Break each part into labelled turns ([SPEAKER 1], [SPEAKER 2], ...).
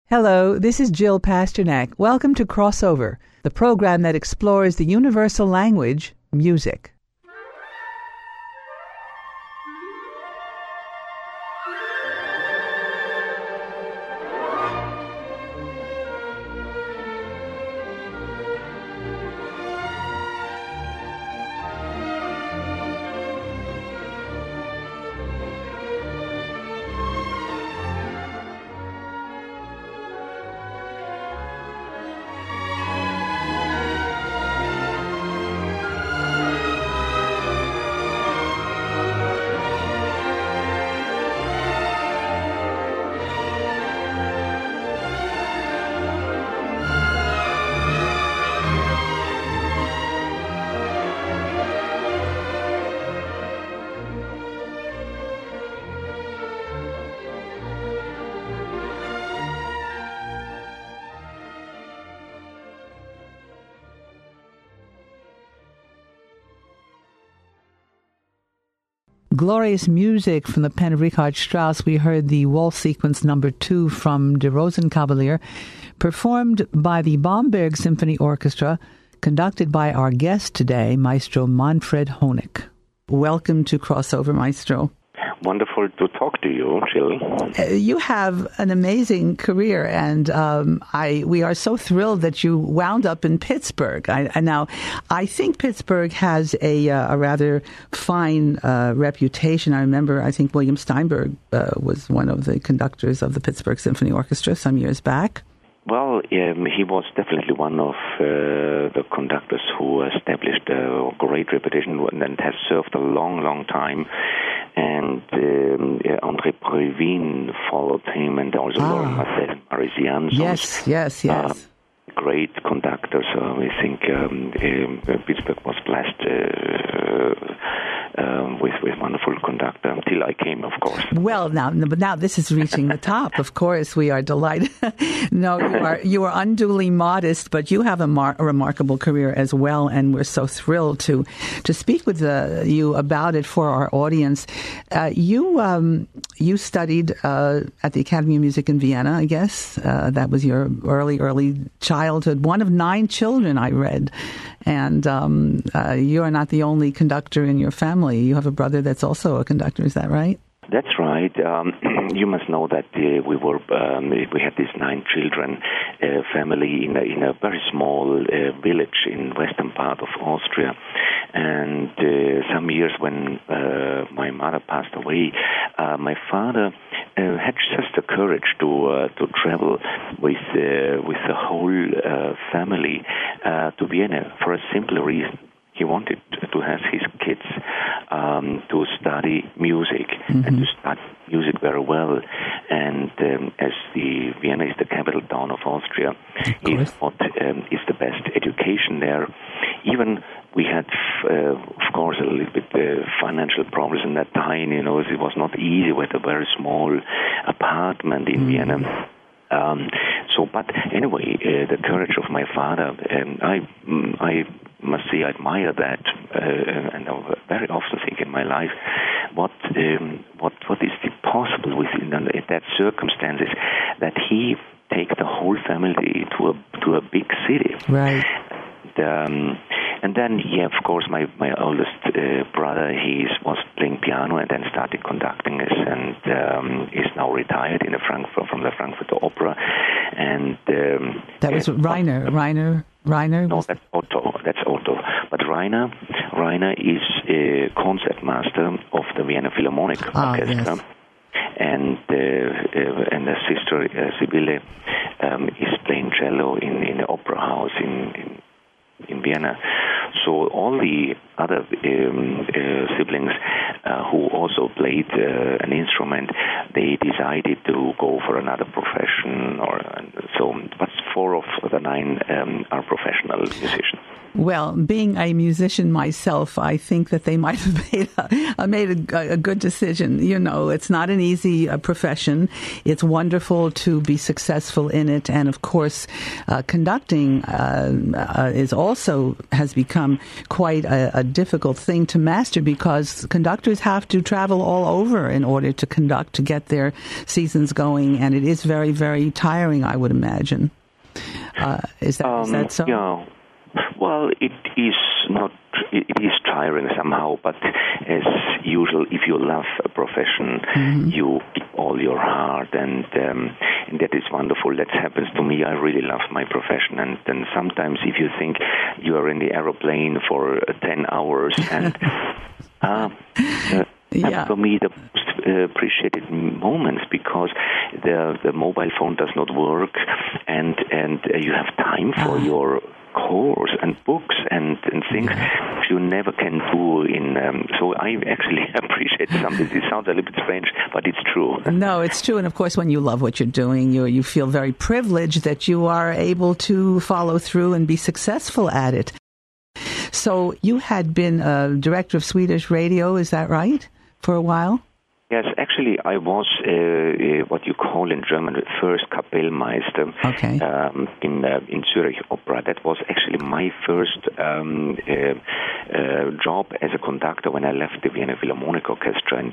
[SPEAKER 1] Hello, this is Jill Pasternak. Welcome to Crossover, the program that explores the universal language, music. Glorious music from the pen of Richard Strauss. We heard the Waltz Sequence No. 2 from Der Rosenkavalier, performed by the Bamberg Symphony Orchestra, conducted by our guest today, Maestro Manfred Honeck. Welcome to Crossover, Maestro.
[SPEAKER 2] Wonderful to talk to you, Jill.
[SPEAKER 1] You have an amazing career, and we are so thrilled that you wound up in Pittsburgh. I think Pittsburgh has a rather fine reputation. I think William Steinberg was one of the conductors of the Pittsburgh Symphony Orchestra some years back.
[SPEAKER 2] Well, he was definitely one of the conductors who established a great reputation and has served a long, long time. And André Previn followed him, and also Laurent Marcel and Maurice Jansons.
[SPEAKER 1] Yes.
[SPEAKER 2] Great conductors. So I think Pittsburgh was blessed with wonderful conductor until I came, of course.
[SPEAKER 1] Well, now this is reaching the top. Of course, we are delighted. No, you are unduly modest, but you have a remarkable career as well, and we're so thrilled to speak with you about it for our audience. You studied at the Academy of Music in Vienna, I guess. That was your early childhood. One of 9 children, I read. And you are not the only conductor in your family. You have a brother that's also a conductor. Is that right?
[SPEAKER 2] That's right. You must know that we had these 9 children family in a very small village in western part of Austria. And some years when my mother passed away, my father had just the courage to travel with the whole family to Vienna for a simple reason. He wanted to have his kids to study music and to study music very well. And as Vienna is the capital town of Austria, he thought it's the best education there. Even we had, of course, a little bit financial problems in that time. It was not easy with a very small apartment in Vienna. But anyway, the courage of my father, I must say I admire that, and I very often think in my life, what is possible within that circumstances that he take the whole family to a big city,
[SPEAKER 1] right?
[SPEAKER 2] And then, of course, my oldest brother, he was playing piano and then started conducting us, and is now retired from the Frankfurter Opera. And
[SPEAKER 1] that was Rainer.
[SPEAKER 2] No, that's Otto. But Rainer is a concertmaster of the Vienna Philharmonic Orchestra. Yes. And the sister Sibylle is playing cello in the opera house in Vienna. So all the other siblings who also played an instrument, they decided to go for another profession or so. But 4 of the 9 are professional musicians.
[SPEAKER 1] Well, being a musician myself, I think that they might have made a good decision. You know, it's not an easy profession. It's wonderful to be successful in it. And of course, conducting has become quite a difficult thing to master, because conductors have to travel all over in order to conduct, to get their seasons going. And it is very, very tiring, I would imagine. Is that so?
[SPEAKER 2] Yeah. Well, it is not. It is tiring somehow, but as usual, if you love a profession, you give all your heart, and that is wonderful. That happens to me. I really love my profession, and then sometimes if you think you are in the aeroplane for 10 hours, and and for me, the most appreciated moments, because the mobile phone does not work, and you have time for your course and books and things you never can do in. So I actually appreciate something. It sounds a little bit strange, but it's true.
[SPEAKER 1] No, it's true. And of course, when you love what you're doing, you feel very privileged that you are able to follow through and be successful at it. So you had been director of Swedish radio, is that right, for a while?
[SPEAKER 2] Yes, actually, I was what you call in German first Kapellmeister in Zurich Opera. That was actually my first job as a conductor when I left the Vienna Philharmonic Orchestra in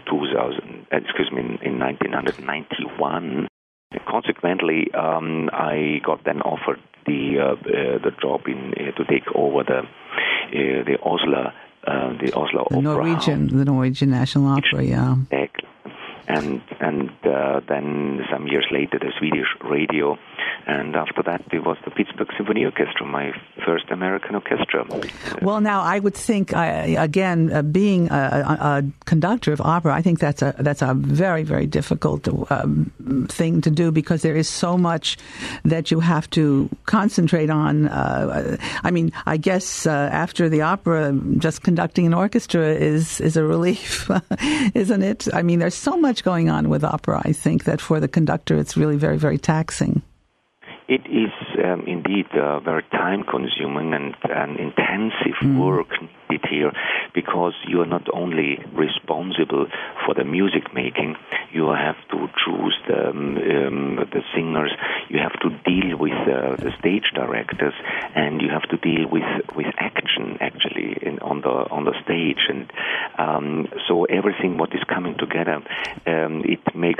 [SPEAKER 2] 1991. Consequently, I got then offered the job to take over the Oslo. The Oslo Opera House.
[SPEAKER 1] The Norwegian National Opera, yeah.
[SPEAKER 2] And then some years later, the Swedish radio, and after that, it was the Pittsburgh Symphony Orchestra, my first American orchestra.
[SPEAKER 1] Well, now I would think, being a conductor of opera, I think that's a very, very difficult thing to do, because there is so much that you have to concentrate on. I mean, I guess after the opera, just conducting an orchestra is a relief, isn't it? I mean, there's so much going on with opera, I think, that for the conductor it's really very, very taxing.
[SPEAKER 2] It is indeed very time-consuming and intensive work needed here, because you are not only responsible for the music making, you have to choose the singers, you have to deal with the stage directors, and you have to deal with action actually on the stage, and so everything what is coming together, it makes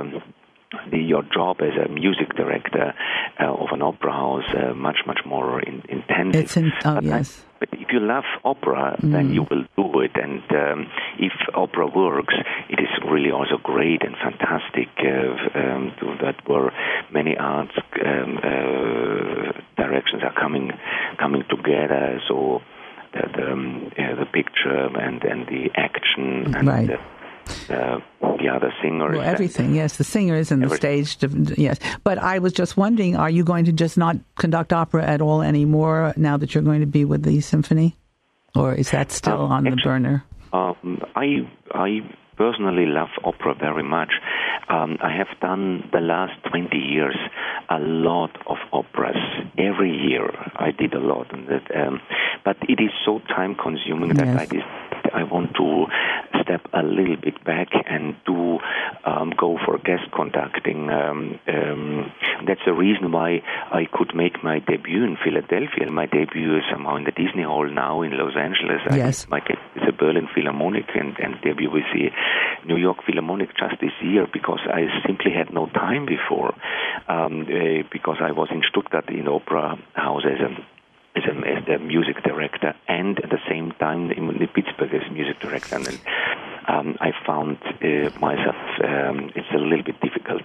[SPEAKER 2] your job as a music director of an opera house much more intensive.
[SPEAKER 1] Yes.
[SPEAKER 2] But if you love opera, then you will do it. And if opera works, it is really also great and fantastic that where many arts directions are coming together. So the picture and the action and
[SPEAKER 1] right.
[SPEAKER 2] The singers.
[SPEAKER 1] Well, everything, yes. The singers and the stage, yes. But I was just wondering, are you going to just not conduct opera at all anymore now that you're going to be with the symphony? Or is that still on the burner?
[SPEAKER 2] I personally love opera very much. I have done the last 20 years a lot of operas. Every year I did a lot. But it is so time-consuming that I want to step a little bit back and go for guest conducting. That's the reason why I could make my debut in Philadelphia. My debut is somehow in the Disney Hall now in Los Angeles.
[SPEAKER 1] Yes.
[SPEAKER 2] My debut is the Berlin Philharmonic and debut with the New York Philharmonic just this year, because I simply had no time before, because I was in Stuttgart in Opera House as the music director, and at the same time in Pittsburgh as music director. And I found myself it's a little bit difficult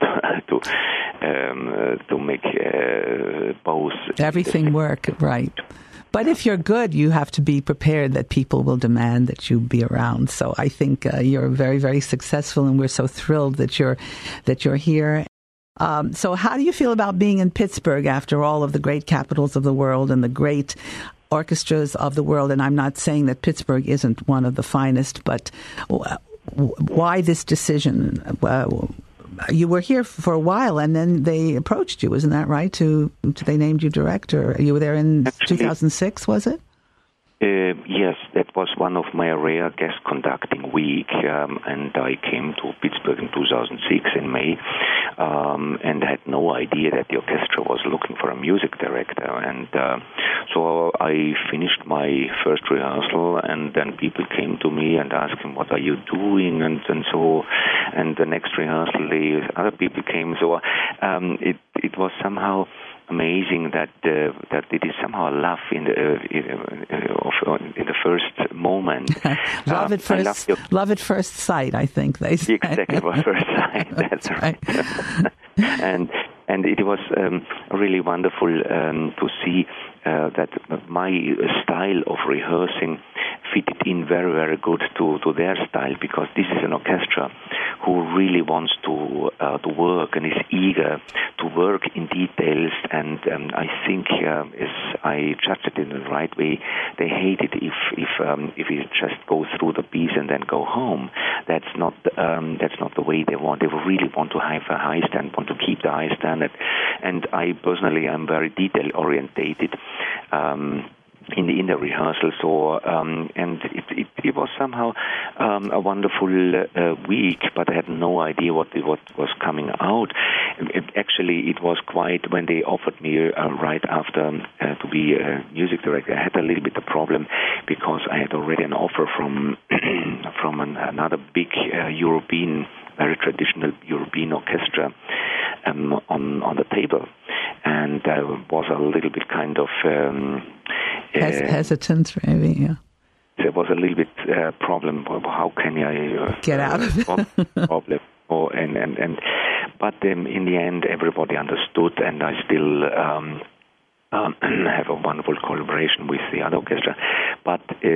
[SPEAKER 2] to make both
[SPEAKER 1] everything work right. But if you're good, you have to be prepared that people will demand that you be around. So I think you're very, very successful, and we're so thrilled that you're here. So how do you feel about being in Pittsburgh after all of the great capitals of the world and the great orchestras of the world? And I'm not saying that Pittsburgh isn't one of the finest, but why this decision? you were here for a while, and then they approached you, isn't that right? They named you director. You were there in 2006, was it?
[SPEAKER 2] Yes, that was one of my rare guest conducting week, and I came to Pittsburgh in 2006 in May, and had no idea that the orchestra was looking for a music director. And so I finished my first rehearsal, and then people came to me and asked him, "What are you doing?" And so, and the next rehearsal, other people came. So it was somehow amazing that it is somehow love in the first moment.
[SPEAKER 1] Love at first sight, I think they say.
[SPEAKER 2] Exactly, first sight. That's right. and it was really wonderful to see that my style of rehearsing fitted in very, very good to their style, because this is an orchestra who really wants to work and is eager to work in details. And I think, as I judged it in the right way, they hate it if you just go through the piece and then go home. That's not the way they want. They really want to have a high standard, want to keep the high standard. And I personally am very detail orientated. In the rehearsal, so and it was somehow a wonderful week, but I had no idea what was coming out. Actually, it was quite when they offered me right after to be a music director. I had a little bit of problem because I had already an offer from another big European, very traditional European orchestra on the table, and I was a little bit kind of
[SPEAKER 1] hesitant, maybe. Yeah.
[SPEAKER 2] There was a little bit problem. How can I
[SPEAKER 1] get out of it?
[SPEAKER 2] Problem. But in the end, everybody understood, and I still have a wonderful collaboration with the other orchestra. But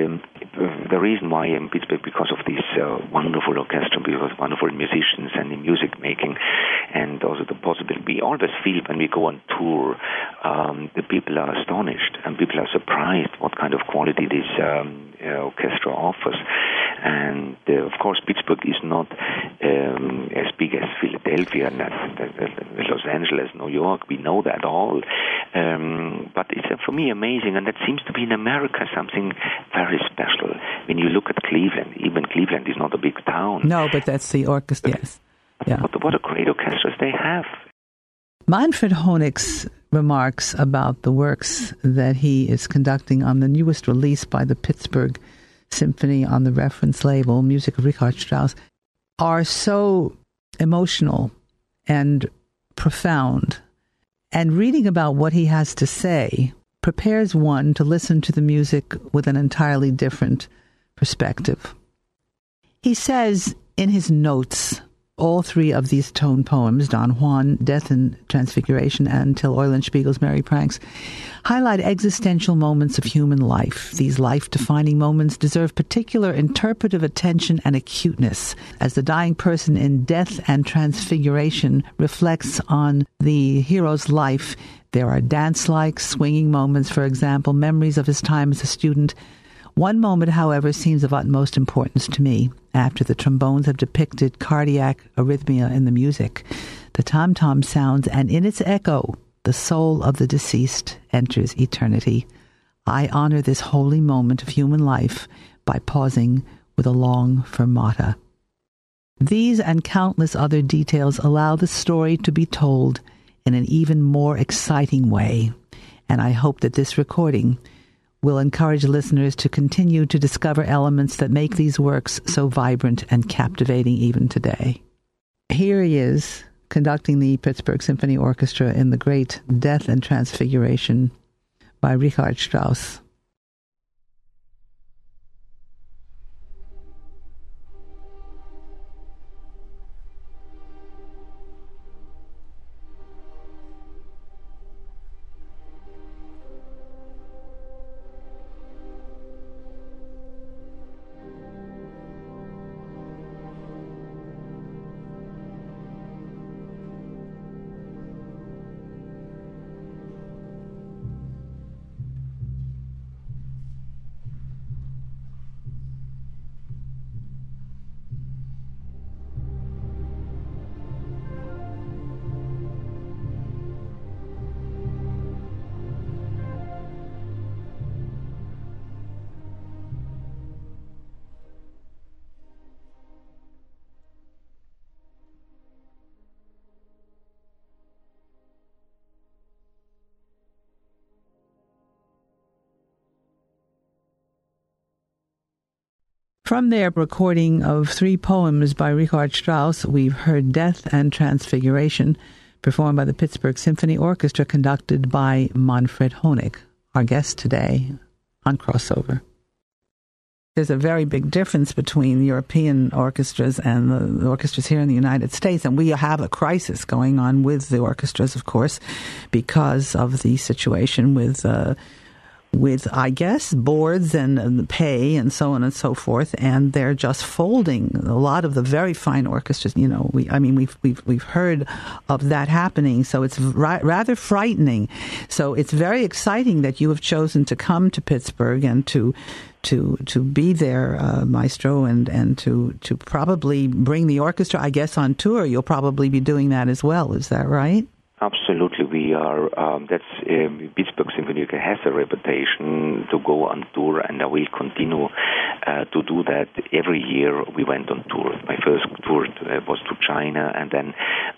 [SPEAKER 2] the reason why I'm in Pittsburgh, because of this wonderful orchestra, because wonderful musicians and the music making, and also the possibility. We always feel when we go on tour, the people are astonished and people are surprised what kind of quality this orchestra offers. And of course, Pittsburgh is not as big as Philadelphia, and Los Angeles, New York. We know that all. But it's for me amazing, and that seems to be in America something very special. When you look at Cleveland, even Cleveland is not a big town.
[SPEAKER 1] No, but that's the orchestra, yes. Yeah.
[SPEAKER 2] What a great orchestras they have.
[SPEAKER 1] Manfred Honig's remarks about the works that he is conducting on the newest release by the Pittsburgh Symphony on the reference label, Music of Richard Strauss, are so emotional and profound. And reading about what he has to say prepares one to listen to the music with an entirely different perspective. He says in his notes, all three of these tone poems, Don Juan, Death and Transfiguration, and Till Eulenspiegel's Merry Pranks, highlight existential moments of human life. These life-defining moments deserve particular interpretive attention and acuteness, as the dying person in Death and Transfiguration reflects on the hero's life. There are dance-like, swinging moments, for example, memories of his time as a student. One moment, however, seems of utmost importance to me. After the trombones have depicted cardiac arrhythmia in the music, the tom-tom sounds, and in its echo, the soul of the deceased enters eternity. I honor this holy moment of human life by pausing with a long fermata. These and countless other details allow the story to be told in an even more exciting way, and I hope that this recording will encourage listeners to continue to discover elements that make these works so vibrant and captivating even today. Here he is, conducting the Pittsburgh Symphony Orchestra in the great Death and Transfiguration by Richard Strauss. From their recording of 3 poems by Richard Strauss, we've heard Death and Transfiguration, performed by the Pittsburgh Symphony Orchestra, conducted by Manfred Honig, our guest today on Crossover. There's a very big difference between European orchestras and the orchestras here in the United States, and we have a crisis going on with the orchestras, of course, because of the situation with I guess, boards and pay and so on and so forth, and they're just folding. A lot of the very fine orchestras, we've heard of that happening, so it's rather frightening. So it's very exciting that you have chosen to come to Pittsburgh and to be there, Maestro, and to probably bring the orchestra, I guess, on tour. You'll probably be doing that as well. Is that right?
[SPEAKER 2] Absolutely, we are. Pittsburgh Symphony Orchestra has a reputation to go on tour, and I will continue to do that. Every year we went on tour. My first tour was to China, and then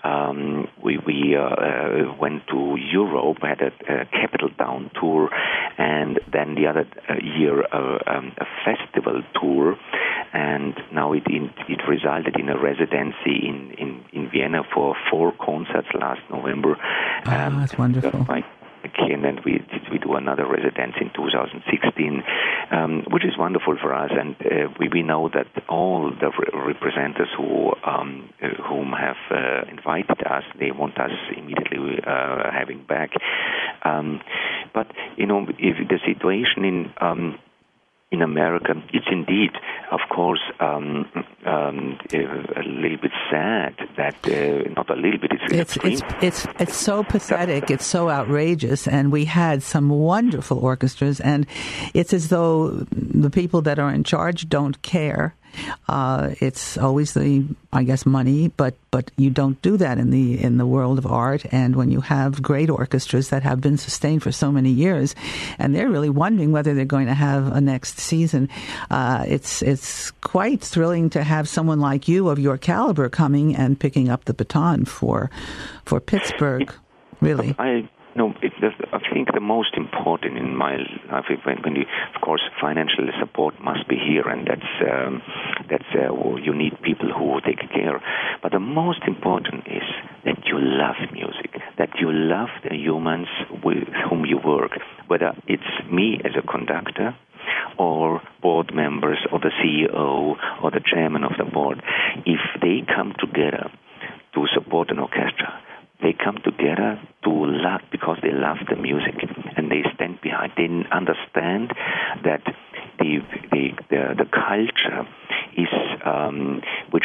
[SPEAKER 2] we went to Europe, had a Capital Town tour, and then the other year a festival tour, and now it resulted in a residency in Vienna for 4 concerts last November.
[SPEAKER 1] That's wonderful.
[SPEAKER 2] And then we do another residency in 2016, which is wonderful for us. And we know that all the representatives whom have invited us, they want us immediately having back. But if the situation in America, it's indeed, of course, a little bit sad that not a little bit.
[SPEAKER 1] It's so pathetic. It's so outrageous, and we had some wonderful orchestras, and it's as though the people that are in charge don't care. It's always money, but you don't do that in the world of art. And when you have great orchestras that have been sustained for so many years, and they're really wondering whether they're going to have a next season, it's quite thrilling to have someone like you of your caliber coming and picking up the baton for Pittsburgh. Really.
[SPEAKER 2] I think the most important in my life, of course, financial support must be here, and that's you need people who take care. But the most important is that you love music, that you love the humans with whom you work, whether it's me as a conductor, or board members, or the CEO, or the chairman of the board. If they come together to support an orchestra, they come together to love because they love the music, and they stand behind. They understand that the culture is which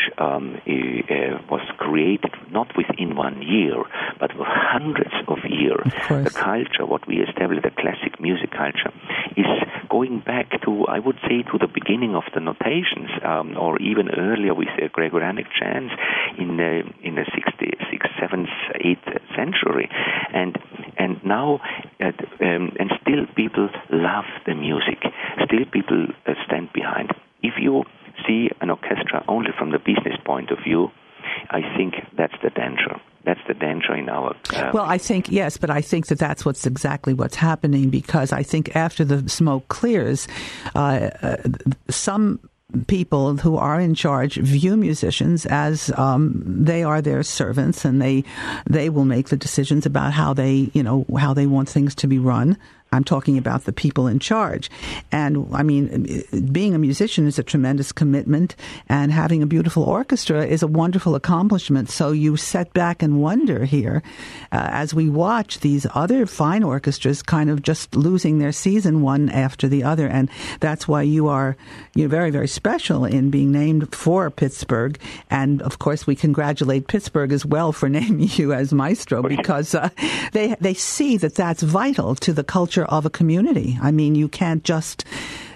[SPEAKER 2] was created not within 1 year, but for hundreds of years. The culture, what we established, the classic music culture, is going back to, I would say, to the beginning of the notations, or even earlier with the Gregorianic chants in the 6th, 7th, 8th century, and now and still people love the music. Still people stand behind. If you see an orchestra only from the business point of view, I think that's the danger. That's the danger in our...
[SPEAKER 1] Well, I think, yes, but I think that's exactly what's happening, because I think after the smoke clears, some people who are in charge view musicians as they are their servants, and they will make the decisions about how they want things to be run. I'm talking about the people in charge. And, I mean, being a musician is a tremendous commitment, and having a beautiful orchestra is a wonderful accomplishment. So you sit back and wonder here, as we watch these other fine orchestras kind of just losing their season one after the other. And that's why you're very, very special in being named for Pittsburgh. And, of course, we congratulate Pittsburgh as well for naming you as Maestro, because they see that that's vital to the culture of a community. I mean, you can't just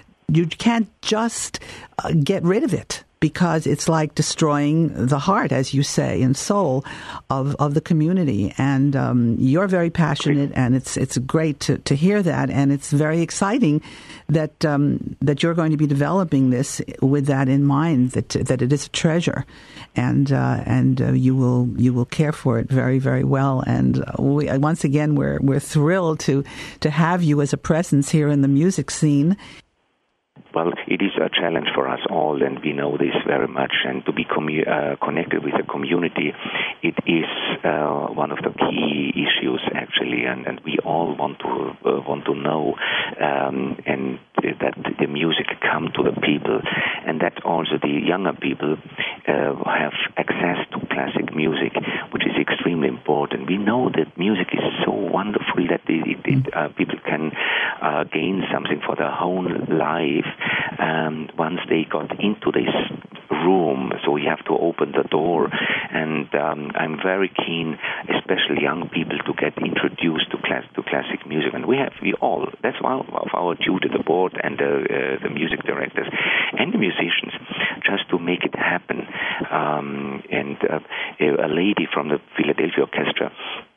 [SPEAKER 1] get rid of it, because it's like destroying the heart, as you say, and soul of the community. And you're very passionate, and it's great to hear that, and it's very exciting that you're going to be developing this with that in mind, that it is a treasure, and you will care for it very, very well. And once again, we're thrilled to have you as a presence here in the music scene.
[SPEAKER 2] Well, it is a challenge for us all, and we know this very much. And to be connected with the community, it is one of the key issues, actually. And we all want to know and that the music come to the people, and that also the younger people have access to classic music, which is extremely important. We know that music is so wonderful that people can gain something for their whole life once they got into this room. So we have to open the door, and I'm very keen, especially young people, to get introduced to classic music. And we all, that's one of our duty, the board and the music directors and the musicians, just to make it happen. And a lady from the Philadelphia Orchestra,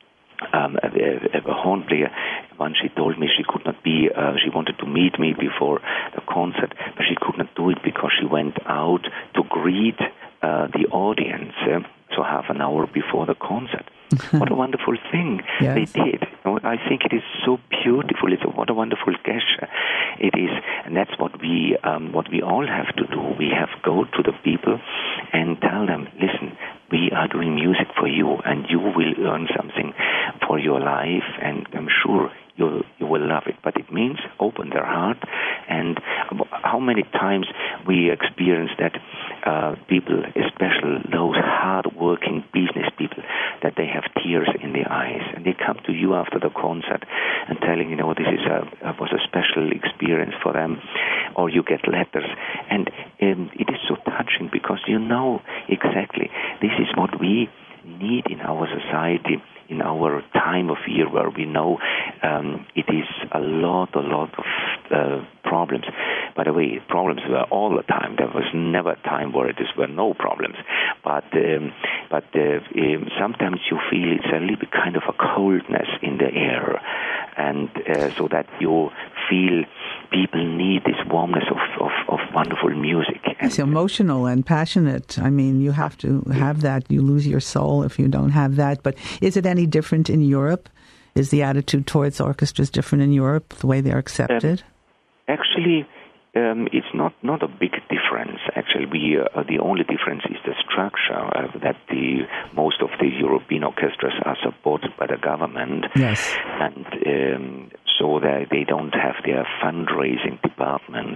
[SPEAKER 2] a horn player, once she told me she could not be, she wanted to meet me before the concert, but she could not do it because she went out to greet the audience, so half an hour before the concert. What a wonderful thing they did. I think it is so beautiful. What a wonderful gesture it is, and that's what we all have to do. We have to go to the people and tell them, listen, we are doing music for you, and you will earn something for your life, and I'm sure you will love it. But it means open their heart. And how many times we experience that people, especially those hard-working business people, that they have tears in their eyes, and they come to you after the concert and telling, this was a special experience for them, or you get letters, and it is so touching because you know exactly this is what we need in our society, in our time of year where we know it is a lot of problems. By the way, problems were all the time. There was never a time where there were no problems. But sometimes you feel it's a little bit kind of a coldness in the air, and so that you feel people need this warmness of wonderful music.
[SPEAKER 1] It's emotional and passionate. I mean, you have to have that. You lose your soul if you don't have that. But is it any different in Europe? Is the attitude towards orchestras different in Europe, the way they're accepted?
[SPEAKER 2] Actually, it's not a big difference. Actually, the only difference is the structure that most of the European orchestras are supported by the government.
[SPEAKER 1] Yes,
[SPEAKER 2] and so that they don't have their fundraising departments.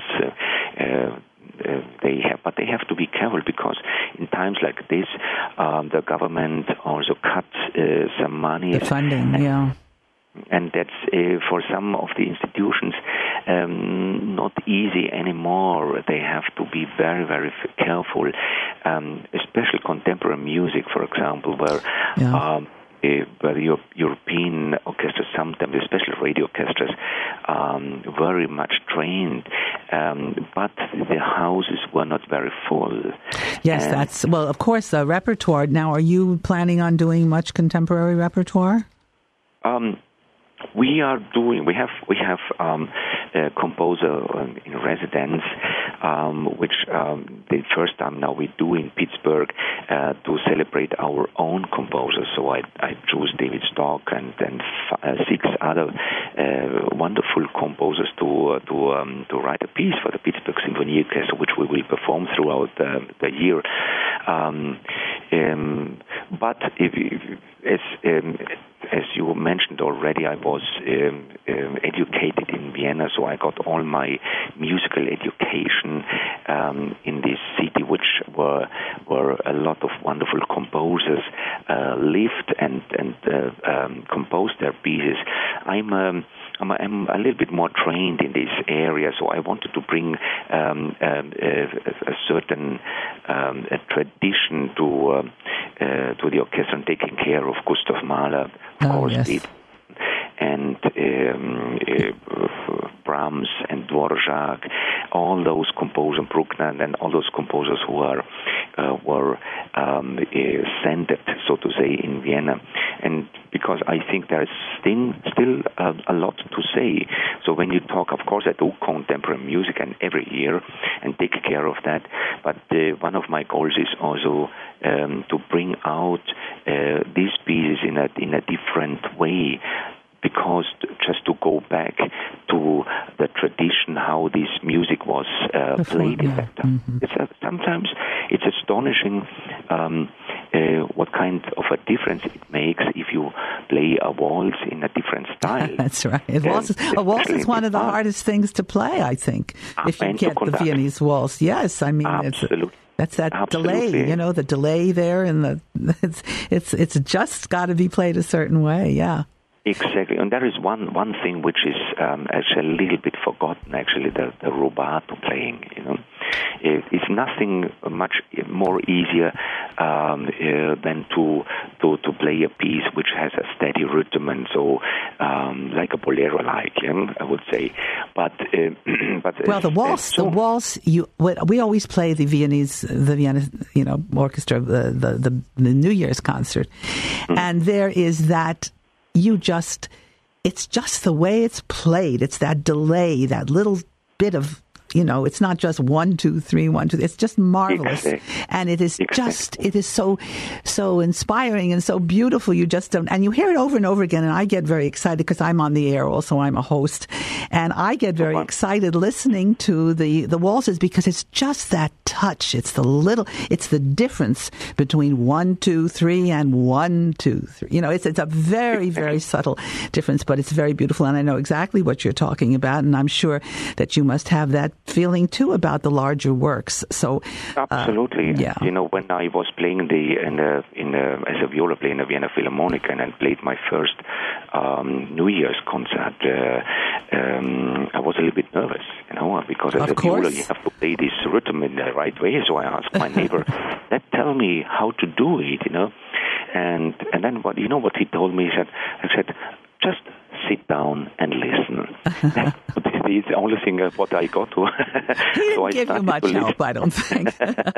[SPEAKER 2] But they have to be careful because in times like this, the government also cuts some money.
[SPEAKER 1] The funding,
[SPEAKER 2] And that's for some of the institutions not easy anymore. They have to be very, very careful, especially contemporary music, for example, where European orchestras, sometimes especially radio orchestras, very much trained, but the houses were not very full.
[SPEAKER 1] Yes, of course, the repertoire. Now, are you planning on doing much contemporary repertoire?
[SPEAKER 2] We have a composer in residence, which the first time now we do in Pittsburgh to celebrate our own composers. So I choose David Stock and 6 other wonderful composers to write a piece for the Pittsburgh Symphony Orchestra, which we will perform throughout the year. But as you mentioned already, I was educated in Vienna, so I got all my musical education in this city, which were a lot of wonderful composers lived and composed their pieces. I'm a little bit more trained in this area, so I wanted to bring a certain tradition to the orchestra, and taking care of Gustav Mahler, of course, yes. And Brahms and Dvorak, all those composers, Bruckner, and all those composers who were centered, so to say, in Vienna. And because I think there is still a lot to say. So when you talk, of course, I do contemporary music and every year and take care of that. But one of my goals is also to bring out these pieces in a different way. Because just to go back to the tradition, how how this music was played in that time. Sometimes it's astonishing what kind of a difference it makes if you play a waltz in a different style.
[SPEAKER 1] That's right. A waltz is one of the hardest things to play, I think, if you get the Viennese waltz. Yes, I mean, that's that delay, the delay there, and it's just got to be played a certain way. Yeah.
[SPEAKER 2] Exactly, and there is one thing which is actually a little bit forgotten. Actually, the rubato playing. It's nothing much more easier than to play a piece which has a steady rhythm, and so like a bolero, I would say. But
[SPEAKER 1] the waltz. We always play the Vienna, orchestra, the New Year's concert, and there is that. It's just the way it's played. It's that delay, that little bit of, it's not just 1, 2, 3, 1, 2. It's just marvelous.
[SPEAKER 2] Exactly.
[SPEAKER 1] And it is it is so inspiring and so beautiful. You just don't, and you hear it over and over again. And I get very excited because I'm on the air also. I'm a host. And I get very excited listening to the waltzes because it's just that touch. It's the difference between 1, 2, 3 and 1, 2, 3. It's a very, very subtle difference, but it's very beautiful. And I know exactly what you're talking about. And I'm sure that you must have that feeling too about the larger works. So
[SPEAKER 2] absolutely, when I was playing as a viola player in the Vienna Philharmonic and I played my first New Year's concert, I was a little bit nervous, because as a viola you have to play this rhythm in the right way. So I asked my neighbor, tell me how to do it, and then what he told me? He said, just sit down and listen. It's the only thing what I got to.
[SPEAKER 1] He didn't give you much help, I don't think.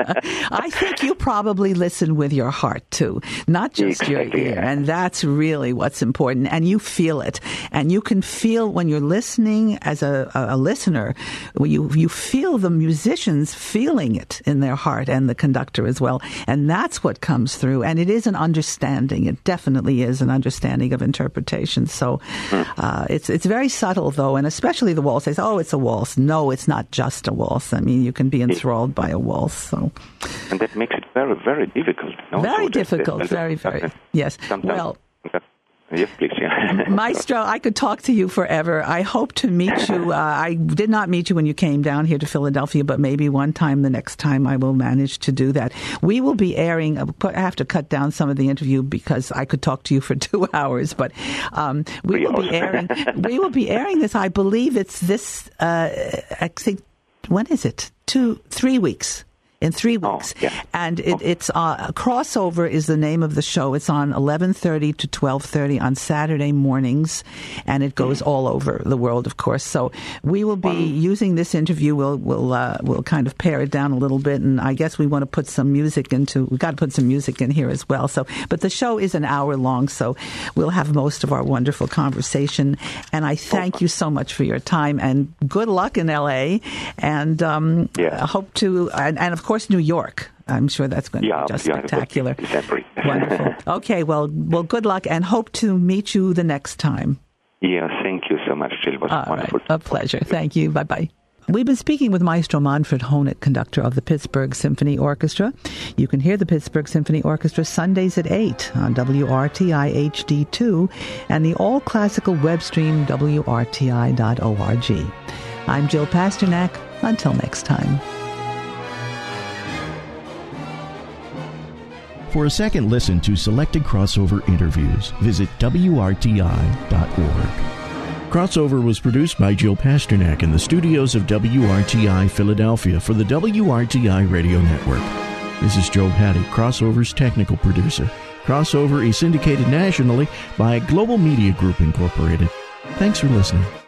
[SPEAKER 1] I think you probably listen with your heart, too, not just your ear. And that's really what's important. And you feel it. And you can feel when you're listening as a listener, you feel the musicians feeling it in their heart and the conductor as well. And that's what comes through. And it is an understanding. It definitely is an understanding of interpretation. So it's very subtle, though, and especially the waltz says, it's a waltz. No, it's not just a waltz. I mean, you can be enthralled by a waltz. So,
[SPEAKER 2] and that makes it very, very difficult.
[SPEAKER 1] Very difficult. Very, very. Yes. Well.
[SPEAKER 2] Yes, please. Yeah.
[SPEAKER 1] Maestro, I could talk to you forever. I hope to meet you. I did not meet you when you came down here to Philadelphia, but maybe one time, the next time, I will manage to do that. We will be airing. I have to cut down some of the interview because I could talk to you for 2 hours. But we will be airing. We will be airing this. I believe it's this. I think when is it? 3 weeks. In 3 weeks.
[SPEAKER 2] Yeah.
[SPEAKER 1] And it's Crossover is the name of the show. It's on 11:30 to 12:30 on Saturday mornings, and it goes all over the world, of course. So we will be using this interview. We'll kind of pare it down a little bit, and I guess we want to put some music we've got to put some music in here as well. So, but the show is an hour long, so we'll have most of our wonderful conversation. And I thank you so much for your time, and good luck in LA. And I hope to, and of course, New York. I'm sure that's going to be just spectacular. Wonderful. Okay, well, good luck, and hope to meet you the next time.
[SPEAKER 2] Yeah, thank you so much, Jill. It was wonderful.
[SPEAKER 1] Right. A pleasure. Thank you. Bye-bye. We've been speaking with Maestro Manfred Honeck, conductor of the Pittsburgh Symphony Orchestra. You can hear the Pittsburgh Symphony Orchestra Sundays at 8 on WRTI HD2 and the all-classical web stream WRTI.org. I'm Jill Pasternak. Until next time.
[SPEAKER 3] For a second listen to selected Crossover interviews, visit WRTI.org. Crossover was produced by Jill Pasternak in the studios of WRTI Philadelphia for the WRTI Radio Network. This is Joe Hattie, Crossover's technical producer. Crossover is syndicated nationally by Global Media Group Incorporated. Thanks for listening.